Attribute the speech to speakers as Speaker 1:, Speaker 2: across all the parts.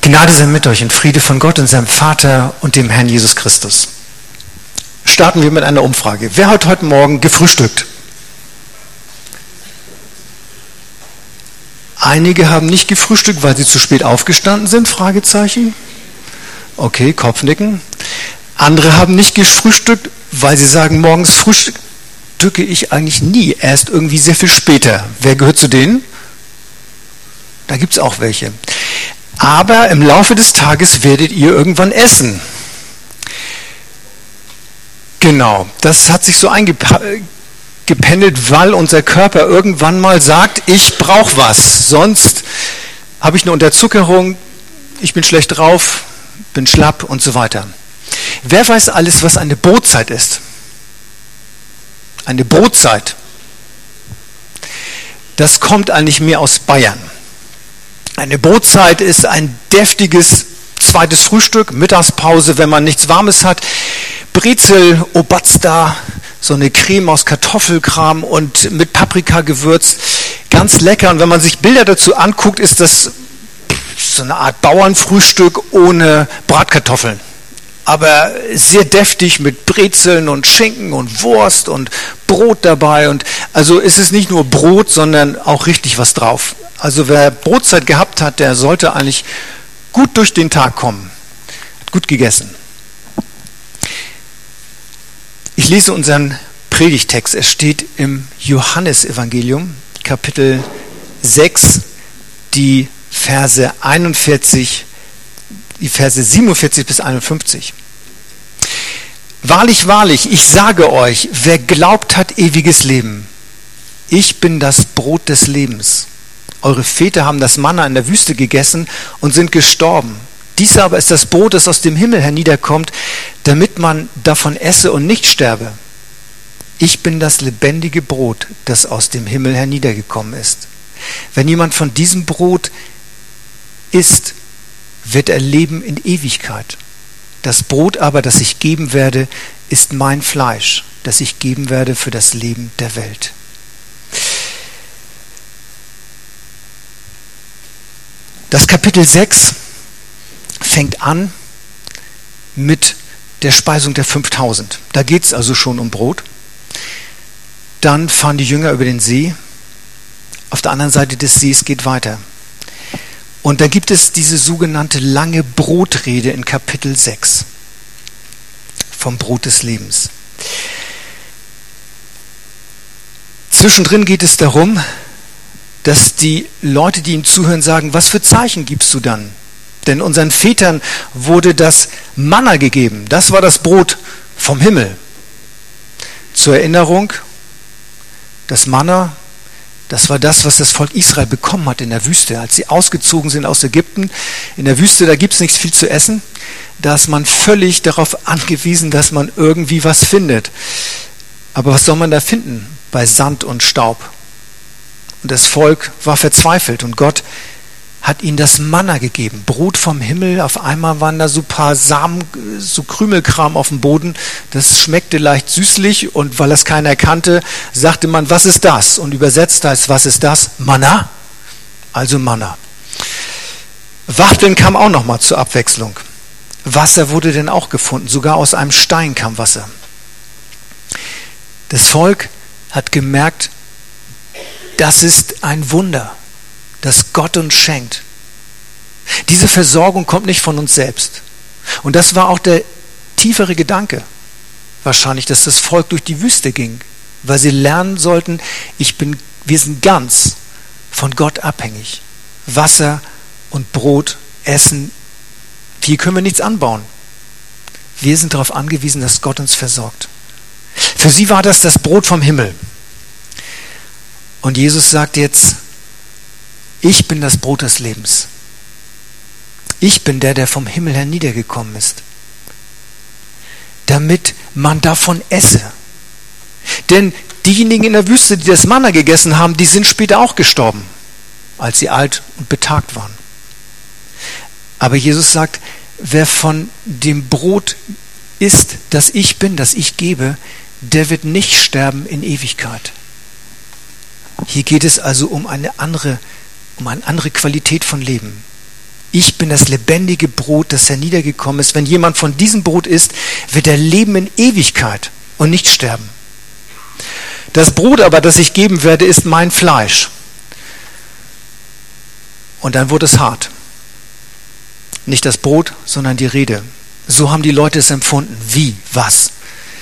Speaker 1: Gnade sei mit euch und Friede von Gott und seinem Vater und dem Herrn Jesus Christus. Starten wir mit einer Umfrage. Wer hat heute Morgen gefrühstückt? Einige haben nicht gefrühstückt, weil sie zu spät aufgestanden sind, Fragezeichen. Okay, Kopfnicken. Andere haben nicht gefrühstückt, weil sie sagen, morgens frühstücke ich eigentlich nie, erst irgendwie sehr viel später. Wer gehört zu denen? Da gibt es auch welche. Aber im Laufe des Tages werdet ihr irgendwann essen. Genau, das hat sich so eingependelt, weil unser Körper irgendwann mal sagt, ich brauche was, sonst habe ich eine Unterzuckerung, ich bin schlecht drauf, bin schlapp und so weiter. Wer weiß alles, was eine Brotzeit ist? Eine Brotzeit. Das kommt eigentlich mehr aus Bayern. Eine Brotzeit ist ein deftiges zweites Frühstück, Mittagspause, wenn man nichts Warmes hat. Brezel, Obatsta, so eine Creme aus Kartoffelkram und mit Paprika gewürzt. Ganz lecker. Und wenn man sich Bilder dazu anguckt, ist das so eine Art Bauernfrühstück ohne Bratkartoffeln. Aber sehr deftig mit Brezeln und Schinken und Wurst und Brot dabei. Und also ist es nicht nur Brot, sondern auch richtig was drauf. Also wer Brotzeit gehabt hat, der sollte eigentlich gut durch den Tag kommen. Hat gut gegessen. Ich lese unseren Predigtext. Es steht im Johannesevangelium, Kapitel 6, die Verse 47 bis 51. Wahrlich, wahrlich, ich sage euch, wer glaubt, hat ewiges Leben. Ich bin das Brot des Lebens. Eure Väter haben das Manna in der Wüste gegessen und sind gestorben. Dies aber ist das Brot, das aus dem Himmel herniederkommt, damit man davon esse und nicht sterbe. Ich bin das lebendige Brot, das aus dem Himmel herniedergekommen ist. Wenn jemand von diesem Brot isst, wird er leben in Ewigkeit. Das Brot aber, das ich geben werde, ist mein Fleisch, das ich geben werde für das Leben der Welt. Das Kapitel 6 fängt an mit der Speisung der 5000. Da geht es also schon um Brot. Dann fahren die Jünger über den See. Auf der anderen Seite des Sees geht weiter. Und da gibt es diese sogenannte lange Brotrede in Kapitel 6 vom Brot des Lebens. Zwischendrin geht es darum, dass die Leute, die ihm zuhören, sagen, was für Zeichen gibst du dann? Denn unseren Vätern wurde das Manna gegeben. Das war das Brot vom Himmel. Zur Erinnerung, das Manna, das war das, was das Volk Israel bekommen hat in der Wüste. Als sie ausgezogen sind aus Ägypten, in der Wüste, da gibt es nicht viel zu essen. Da ist man völlig darauf angewiesen, dass man irgendwie was findet. Aber was soll man da finden bei Sand und Staub? Und das Volk war verzweifelt und Gott hat ihnen das Manna gegeben, Brot vom Himmel. Auf einmal waren da so ein paar Samen, so Krümelkram auf dem Boden. Das schmeckte leicht süßlich und weil das keiner kannte, sagte man, was ist das? Und übersetzt heißt, was ist das? Manna, also Manna. Wachteln kam auch noch mal zur Abwechslung. Wasser wurde denn auch gefunden, sogar aus einem Stein kam Wasser. Das Volk hat gemerkt, das ist ein Wunder, das Gott uns schenkt. Diese Versorgung kommt nicht von uns selbst. Und das war auch der tiefere Gedanke, wahrscheinlich, dass das Volk durch die Wüste ging, weil sie lernen sollten, wir sind ganz von Gott abhängig. Wasser und Brot, Essen, hier können wir nichts anbauen. Wir sind darauf angewiesen, dass Gott uns versorgt. Für sie war das Brot vom Himmel. Und Jesus sagt jetzt, ich bin das Brot des Lebens. Ich bin der vom Himmel herniedergekommen ist, damit man davon esse. Denn diejenigen in der Wüste, die das Manna gegessen haben, die sind später auch gestorben, als sie alt und betagt waren. Aber Jesus sagt, wer von dem Brot isst, das ich bin, das ich gebe, der wird nicht sterben in Ewigkeit. Hier geht es also um eine andere Qualität von Leben. Ich bin das lebendige Brot, das herniedergekommen ist. Wenn jemand von diesem Brot isst, wird er leben in Ewigkeit und nicht sterben. Das Brot aber, das ich geben werde, ist mein Fleisch. Und dann wurde es hart. Nicht das Brot, sondern die Rede. So haben die Leute es empfunden. Wie? Was?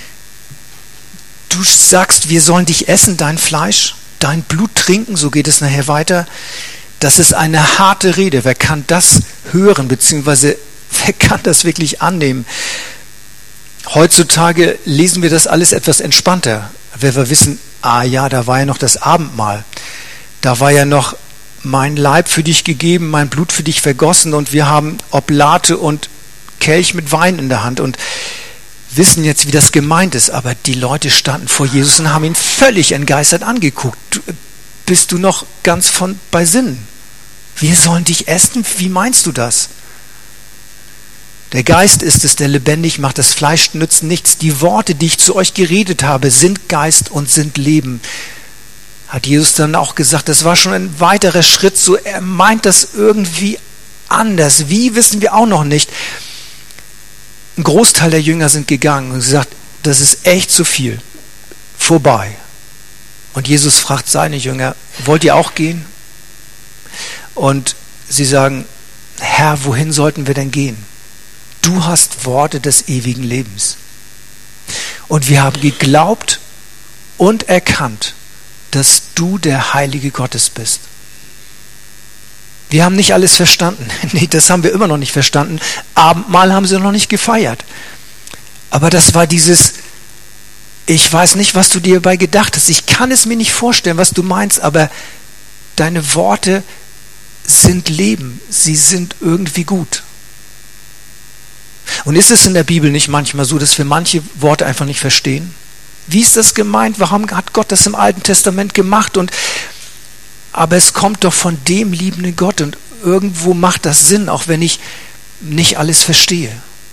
Speaker 1: Du sagst, wir sollen dich essen, dein Fleisch, dein Blut trinken, so geht es nachher weiter. Das ist eine harte Rede. Wer kann das hören, beziehungsweise wer kann das wirklich annehmen? Heutzutage lesen wir das alles etwas entspannter, weil wir wissen, ja, da war ja noch das Abendmahl. Da war ja noch mein Leib für dich gegeben, mein Blut für dich vergossen und wir haben Oblate und Kelch mit Wein in der Hand und wissen jetzt, wie das gemeint ist. Aber die Leute standen vor Jesus und haben ihn völlig entgeistert angeguckt. Bist du noch ganz bei Sinnen? Wir sollen dich essen? Wie meinst du das? Der Geist ist es, der lebendig macht. Das Fleisch nützt nichts. Die Worte, die ich zu euch geredet habe, sind Geist und sind Leben. Hat Jesus dann auch gesagt, das war schon ein weiterer Schritt. So, er meint das irgendwie anders. Wie, wissen wir auch noch nicht. Ein Großteil der Jünger sind gegangen und gesagt, das ist echt zu viel. Vorbei. Und Jesus fragt seine Jünger, wollt ihr auch gehen? Und sie sagen, Herr, wohin sollten wir denn gehen? Du hast Worte des ewigen Lebens. Und wir haben geglaubt und erkannt, dass du der Heilige Gottes bist. Wir haben nicht alles verstanden. Nee, das haben wir immer noch nicht verstanden. Abendmahl haben sie noch nicht gefeiert. Aber das war dieses, ich weiß nicht, was du dir dabei gedacht hast. Ich kann es mir nicht vorstellen, was du meinst, aber deine Worte sind Leben. Sie sind irgendwie gut. Und ist es in der Bibel nicht manchmal so, dass wir manche Worte einfach nicht verstehen? Wie ist das gemeint? Warum hat Gott das im Alten Testament gemacht? Aber es kommt doch von dem liebenden Gott und irgendwo macht das Sinn, auch wenn ich nicht alles verstehe.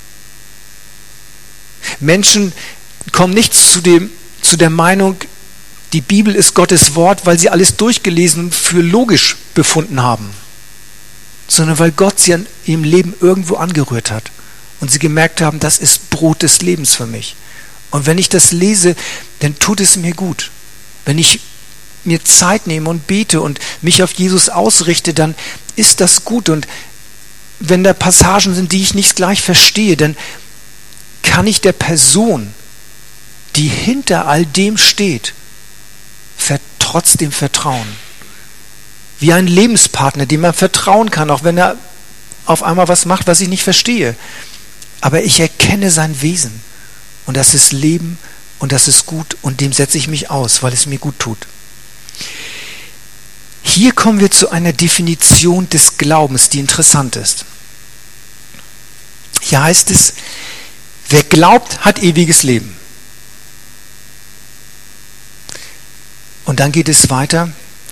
Speaker 1: Menschen kommen nicht zu der Meinung, die Bibel ist Gottes Wort, weil sie alles durchgelesen und für logisch befunden haben, sondern weil Gott sie an ihrem Leben irgendwo angerührt hat und sie gemerkt haben, das ist Brot des Lebens für mich. Und wenn ich das lese, dann tut es mir gut. Wenn ich mir Zeit nehme und bete und mich auf Jesus ausrichte, dann ist das gut. Und wenn da Passagen sind, die ich nicht gleich verstehe, dann kann ich der Person, die hinter all dem steht, trotzdem vertrauen. Wie ein Lebenspartner, dem man vertrauen kann, auch wenn er auf einmal was macht, was ich nicht verstehe. Aber ich erkenne sein Wesen. Und das ist Leben und das ist gut und dem setze ich mich aus, weil es mir gut tut. Hier kommen wir zu einer Definition des Glaubens, die interessant ist. Hier heißt es, wer glaubt, hat ewiges Leben. Und dann geht es weiter.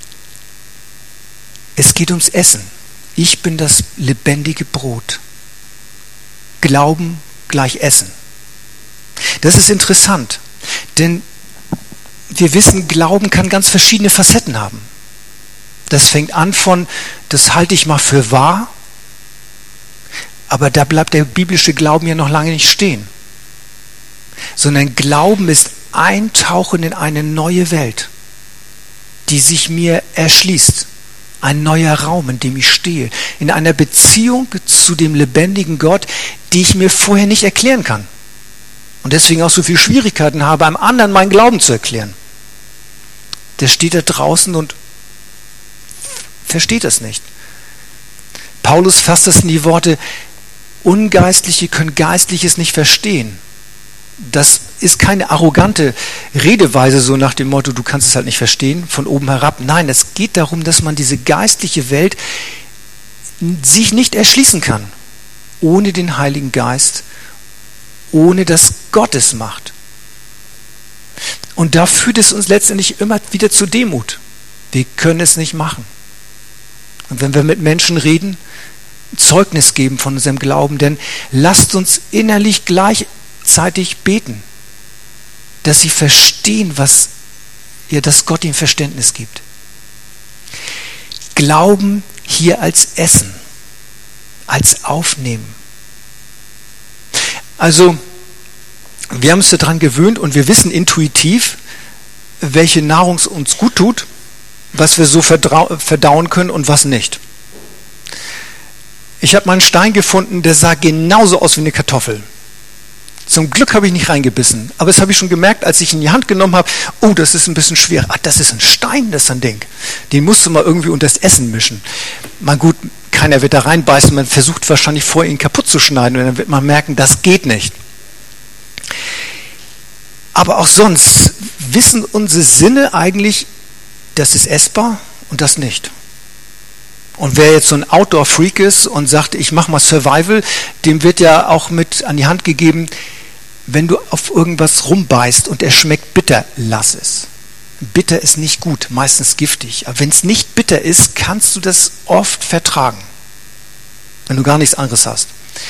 Speaker 1: Es geht ums Essen. Ich bin das lebendige Brot. Glauben gleich Essen. Das ist interessant, denn wir wissen, Glauben kann ganz verschiedene Facetten haben. Das fängt an von, das halte ich mal für wahr, aber da bleibt der biblische Glauben ja noch lange nicht stehen. Sondern Glauben ist Eintauchen in eine neue Welt, die sich mir erschließt. Ein neuer Raum, in dem ich stehe. In einer Beziehung zu dem lebendigen Gott, die ich mir vorher nicht erklären kann. Und deswegen auch so viele Schwierigkeiten habe, einem anderen meinen Glauben zu erklären. Der steht da draußen und versteht das nicht. Paulus fasst das in die Worte, Ungeistliche können Geistliches nicht verstehen. Das ist keine arrogante Redeweise, so nach dem Motto, du kannst es halt nicht verstehen, von oben herab. Nein, es geht darum, dass man diese geistliche Welt sich nicht erschließen kann, ohne den Heiligen Geist, ohne dass Gott es macht. Und da führt es uns letztendlich immer wieder zu Demut. Wir können es nicht machen. Und wenn wir mit Menschen reden, Zeugnis geben von unserem Glauben, denn lasst uns innerlich gleichzeitig beten, dass sie verstehen, dass Gott ihnen Verständnis gibt. Glauben hier als Essen. als aufnehmen. Also, wir haben uns daran gewöhnt und wir wissen intuitiv, welche Nahrung uns gut tut, was wir so verdauen können und was nicht. Ich habe mal einen Stein gefunden, der sah genauso aus wie eine Kartoffel. Zum Glück habe ich nicht reingebissen, aber das habe ich schon gemerkt, als ich ihn in die Hand genommen habe. Oh, das ist ein bisschen schwer. Ah, das ist ein Stein, das ist ein Ding. Den musst du mal irgendwie unter das Essen mischen. Mal gut, keiner wird da reinbeißen, man versucht wahrscheinlich vorher ihn kaputt zu schneiden und dann wird man merken, das geht nicht. Aber auch sonst wissen unsere Sinne eigentlich, das ist essbar und das nicht. Und wer jetzt so ein Outdoor-Freak ist und sagt, ich mache mal Survival, dem wird ja auch mit an die Hand gegeben, wenn du auf irgendwas rumbeißt und es schmeckt bitter, lass es. Bitter ist nicht gut, meistens giftig. Aber wenn es nicht bitter ist, kannst du das oft vertragen, wenn du gar nichts anderes hast.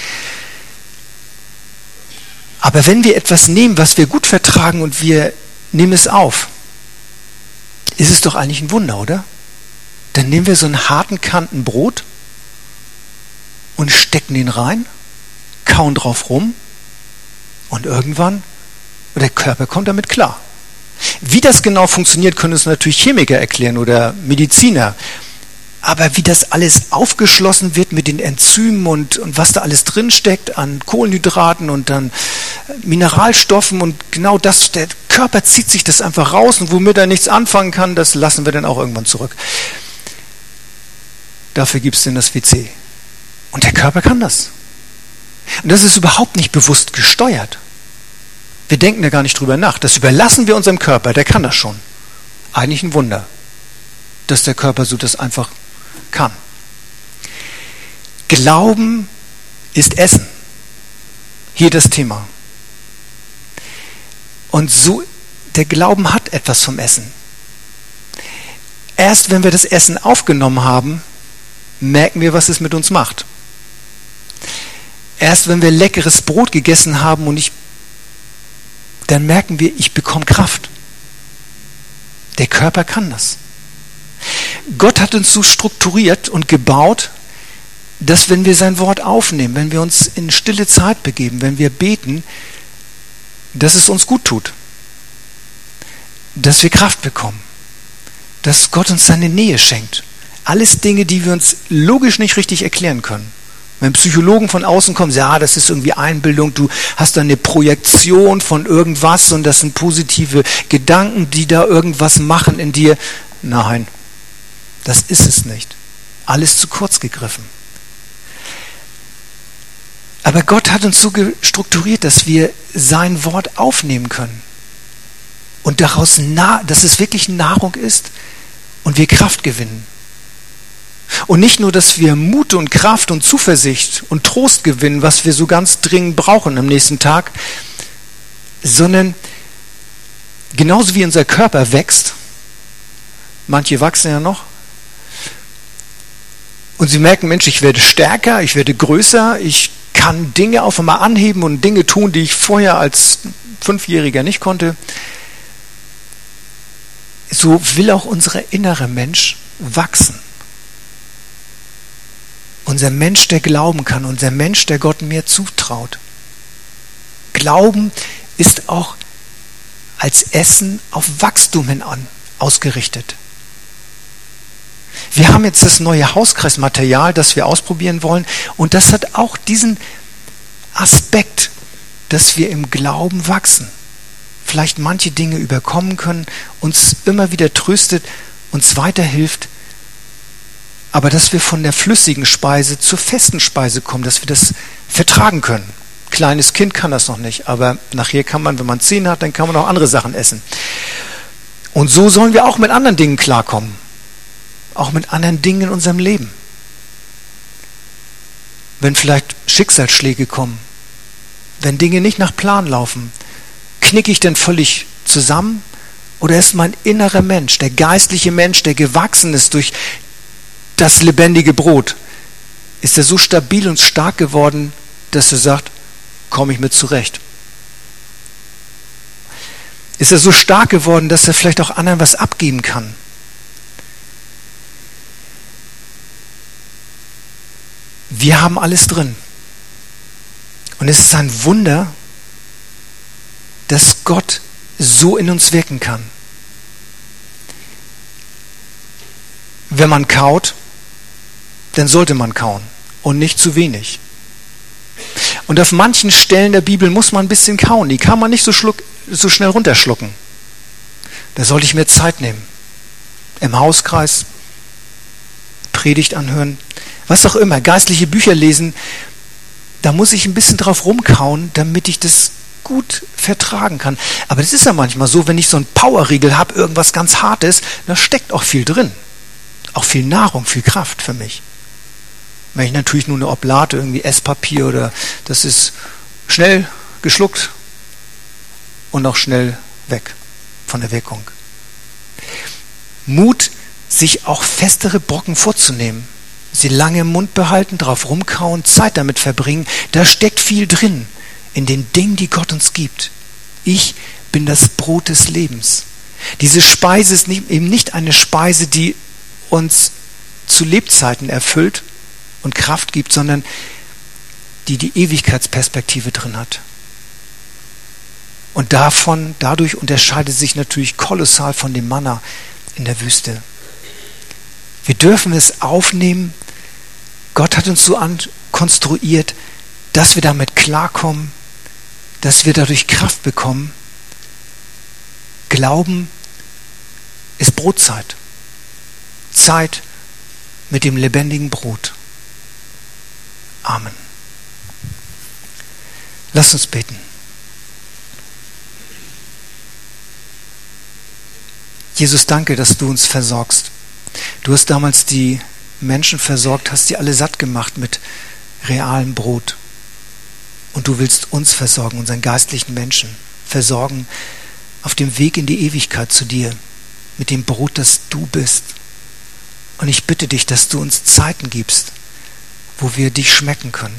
Speaker 1: Aber wenn wir etwas nehmen, was wir gut vertragen und wir nehmen es auf, ist es doch eigentlich ein Wunder, oder? Dann nehmen wir so einen harten Kanten Brot und stecken den rein, kauen drauf rum und irgendwann, der Körper kommt damit klar. Wie das genau funktioniert, können uns natürlich Chemiker erklären oder Mediziner. Aber wie das alles aufgeschlossen wird mit den Enzymen und was da alles drin steckt an Kohlenhydraten und dann Mineralstoffen und genau das, der Körper zieht sich das einfach raus und womit er nichts anfangen kann, das lassen wir dann auch irgendwann zurück. Dafür gibt es denn das WC. Und der Körper kann das. Und das ist überhaupt nicht bewusst gesteuert. Wir denken da gar nicht drüber nach. Das überlassen wir unserem Körper, der kann das schon. Eigentlich ein Wunder, dass der Körper so das einfach kann. Glauben ist Essen. Hier das Thema. Und so, der Glauben hat etwas vom Essen. Erst wenn wir das Essen aufgenommen haben, merken wir, was es mit uns macht. Erst wenn wir leckeres Brot gegessen haben und dann merken wir, ich bekomme Kraft. Der Körper kann das. Gott hat uns so strukturiert und gebaut, dass wenn wir sein Wort aufnehmen, wenn wir uns in stille Zeit begeben, wenn wir beten, dass es uns gut tut. Dass wir Kraft bekommen. Dass Gott uns seine Nähe schenkt. Alles Dinge, die wir uns logisch nicht richtig erklären können. Wenn Psychologen von außen kommen, ja, das ist irgendwie Einbildung, du hast da eine Projektion von irgendwas und das sind positive Gedanken, die da irgendwas machen in dir. Nein, das ist es nicht. Alles zu kurz gegriffen. Aber Gott hat uns so strukturiert, dass wir sein Wort aufnehmen können. Und daraus, dass es wirklich Nahrung ist und wir Kraft gewinnen. Und nicht nur, dass wir Mut und Kraft und Zuversicht und Trost gewinnen, was wir so ganz dringend brauchen am nächsten Tag, sondern genauso wie unser Körper wächst, manche wachsen ja noch, und sie merken, Mensch, ich werde stärker, ich werde größer, ich kann Dinge auf einmal anheben und Dinge tun, die ich vorher als 5-Jähriger nicht konnte. So will auch unser innerer Mensch wachsen. Unser Mensch, der glauben kann, unser Mensch, der Gott mehr zutraut. Glauben ist auch als Essen auf Wachstum hin ausgerichtet. Wir haben jetzt das neue Hauskreismaterial, das wir ausprobieren wollen, und das hat auch diesen Aspekt, dass wir im Glauben wachsen. Vielleicht manche Dinge überkommen können, uns immer wieder tröstet, uns weiterhilft, aber dass wir von der flüssigen Speise zur festen Speise kommen, dass wir das vertragen können. Kleines Kind kann das noch nicht, aber nachher kann man, wenn man Zähne hat, dann kann man auch andere Sachen essen. Und so sollen wir auch mit anderen Dingen klarkommen. Auch mit anderen Dingen in unserem Leben. Wenn vielleicht Schicksalsschläge kommen, wenn Dinge nicht nach Plan laufen, knicke ich denn völlig zusammen? Oder ist mein innerer Mensch, der geistliche Mensch, der gewachsen ist durch das lebendige Brot, ist er so stabil und stark geworden, dass er sagt, komme ich mit zurecht? Ist er so stark geworden, dass er vielleicht auch anderen was abgeben kann? Wir haben alles drin. Und es ist ein Wunder, dass Gott so in uns wirken kann. Wenn man kaut, dann sollte man kauen und nicht zu wenig. Und auf manchen Stellen der Bibel muss man ein bisschen kauen. Die kann man nicht so schnell runterschlucken. Da sollte ich mir Zeit nehmen. Im Hauskreis, Predigt anhören, was auch immer, geistliche Bücher lesen. Da muss ich ein bisschen drauf rumkauen, damit ich das gut vertragen kann. Aber das ist ja manchmal so, wenn ich so einen Powerriegel habe, irgendwas ganz Hartes, da steckt auch viel drin. Auch viel Nahrung, viel Kraft für mich. Wenn ich natürlich nur eine Oblate, irgendwie Esspapier oder das ist schnell geschluckt und auch schnell weg von der Wirkung. Mut, sich auch festere Brocken vorzunehmen. Sie lange im Mund behalten, drauf rumkauen, Zeit damit verbringen. Da steckt viel drin in den Dingen, die Gott uns gibt. Ich bin das Brot des Lebens. Diese Speise ist eben nicht eine Speise, die uns zu Lebzeiten erfüllt und Kraft gibt, sondern die Ewigkeitsperspektive drin hat. Und dadurch unterscheidet sich natürlich kolossal von dem Manna in der Wüste. Wir dürfen es aufnehmen. Gott hat uns so konstruiert, dass wir damit klarkommen, dass wir dadurch Kraft bekommen. Glauben ist Brotzeit. Zeit mit dem lebendigen Brot. Amen. Lass uns beten. Jesus, danke, dass du uns versorgst. Du hast damals die Menschen versorgt, hast sie alle satt gemacht mit realem Brot. Und du willst uns versorgen, unseren geistlichen Menschen, versorgen auf dem Weg in die Ewigkeit zu dir, mit dem Brot, das du bist. Und ich bitte dich, dass du uns Zeiten gibst, wo wir dich schmecken können.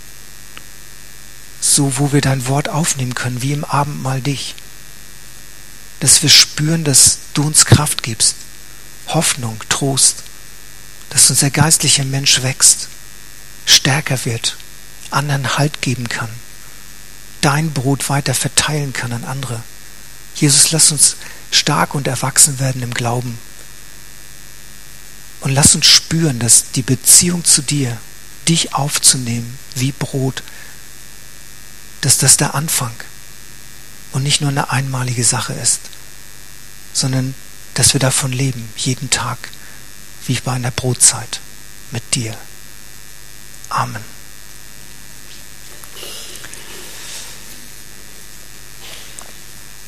Speaker 1: So, wo wir dein Wort aufnehmen können, wie im Abendmahl dich. Dass wir spüren, dass du uns Kraft gibst, Hoffnung, Trost, dass unser geistlicher Mensch wächst, stärker wird, anderen Halt geben kann, dein Brot weiter verteilen kann an andere. Jesus, lass uns stark und erwachsen werden im Glauben. Und lass uns spüren, dass die Beziehung zu dir, dich aufzunehmen wie Brot, dass das der Anfang und nicht nur eine einmalige Sache ist, sondern dass wir davon leben, jeden Tag, wie bei einer Brotzeit mit dir. Amen.